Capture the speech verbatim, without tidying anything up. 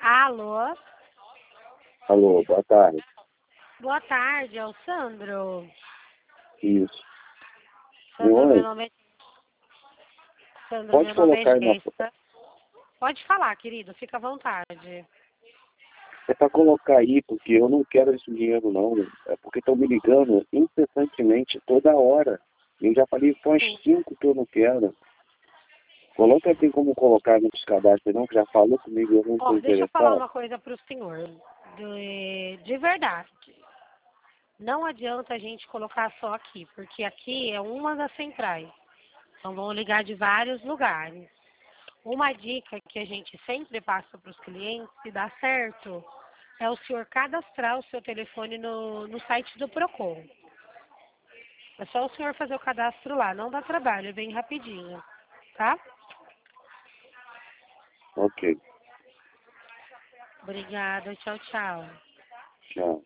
Alô? Alô, boa tarde. Boa tarde, é o Sandro. Isso. Sandro, Oi. meu nome é... Sandro, Pode meu nome é colocar aí na... Gesta. Pode falar, querido, fica à vontade. É para colocar aí, porque eu não quero esse dinheiro, não. É porque estão me ligando incessantemente toda hora. Eu já falei com as Sim. cinco que eu não quero. Coloca, tem como colocar nos cadastros, não? Que já falou comigo, eu não Ó, estou deixa eu falar interessado. uma coisa pro senhor. De, de verdade. Não adianta a gente colocar só aqui, porque aqui é uma das centrais. Então vão ligar de vários lugares. Uma dica que a gente sempre passa para os clientes, se dá certo, é o senhor cadastrar o seu telefone no, no site do Procon. É só o senhor fazer o cadastro lá, não dá trabalho, é bem rapidinho, tá? Ok, Obrigada, tchau, tchau. tchau.